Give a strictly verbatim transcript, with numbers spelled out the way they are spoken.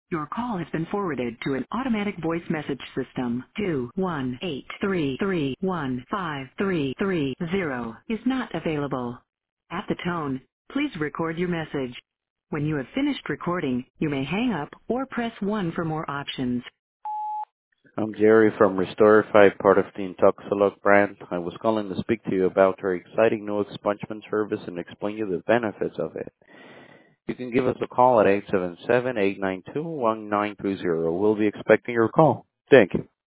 Your call has been forwarded to an automatic voice message system. two one eight three three one five three three zero is not available. At the tone, please record your message. When you have finished recording, you may hang up or press one for more options. I'm Jerry from Restorify, part of the Intoxilog brand. I was calling to speak to you about our exciting new expungement service and explain you the benefits of it. You can give us a call at eight seven seven, eight nine two, one nine two zero. We'll be expecting your call. Thank you.